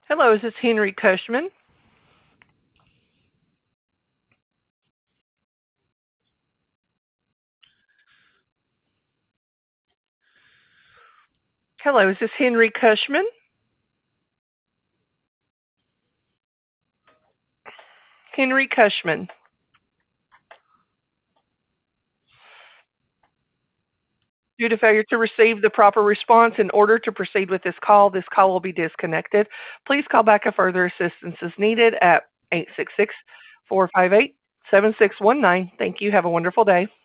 Hello, is this Henry Cushman? Hello, is this Henry Cushman? Henry Cushman. Due to failure to receive the proper response in order to proceed with this call will be disconnected. Please call back if further assistance is needed at 866-458-7619. Thank you. Have a wonderful day.